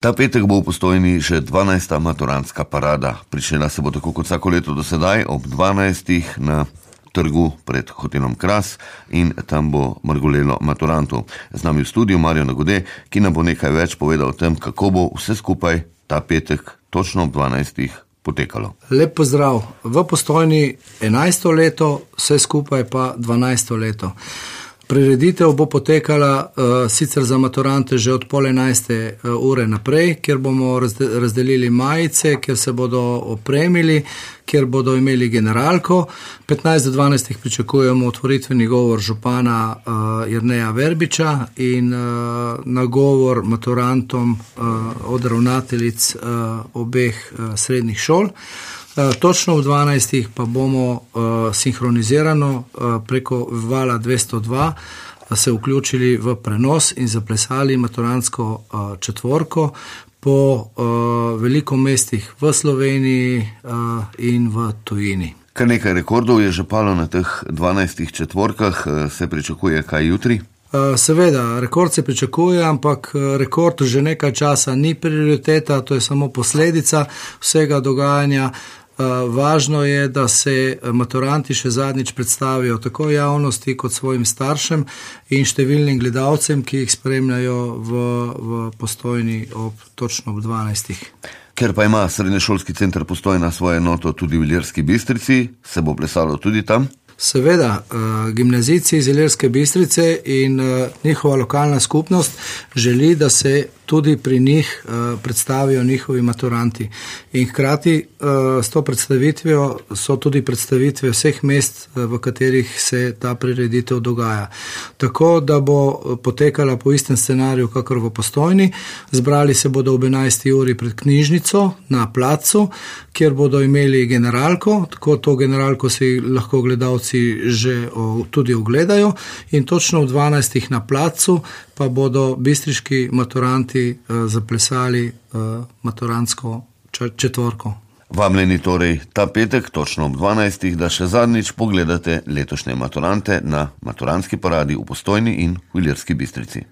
Ta petek bo v Postojni že 12. maturantska parada. Pričela se bo tako kot vsako leto do sedaj ob 12. na trgu pred hotelom Kras in tam bo mrgolelo maturantov. Z nami v studiu Marjo Nagode, ki nam bo nekaj več povedal o tem, kako bo vse skupaj ta petek točno ob 12. potekalo. Lep pozdrav. V Postojni 11. leto, vse skupaj pa 12. leto. Prireditev bo potekala sicer za maturante že od 10:30 ure naprej, kjer bomo razdelili majice, kjer se bodo opremili, kjer bodo imeli generalko. 15 do 12 pričakujemo otvoritveni govor župana Jerneja Verbiča in nagovor maturantom od ravnateljic obeh srednjih šol. Točno v 12. pa bomo sinhronizirano preko vala 202 se vključili v prenos in zaplesali maturantsko četvorko po veliko mestih v Sloveniji in v tujini. Kar nekaj rekordov je že palo na teh 12 četvorkah, se pričakuje kaj jutri? Seveda, rekord se pričakuje, ampak rekord že nekaj časa ni prioriteta, to je samo posledica vsega dogajanja. Važno je, da se maturanti še zadnjič predstavijo tako javnosti kot svojim staršem in številnim gledalcem, ki jih spremljajo v Postojni točno ob 12. Ker pa ima srednješolski center Postojna svojo enoto tudi v Ilirski Bistrici, se bo plesalo tudi tam? Seveda, gimnazijci iz Ilirske Bistrice in njihova lokalna skupnost želi, da se tudi pri njih predstavijo njihovi maturanti. In hkrati s to predstavitvijo so tudi predstavitve vseh mest, v katerih se ta prireditev dogaja. Tako, da bo potekala po istem scenariju, kakor v Postojni. Zbrali se bodo ob 11. uri pred knjižnico na placu, kjer bodo imeli generalko, tako to generalko si lahko gledalci že tudi ogledajo in točno v 12. na placu pa bodo bistriški maturanti zaplesali maturantsko četvorko. Vabljeni torej ta petek točno ob 12. da še zadnjič pogledate letošnje maturante na maturantski paradi v Postojni in v Ilirski Bistrici.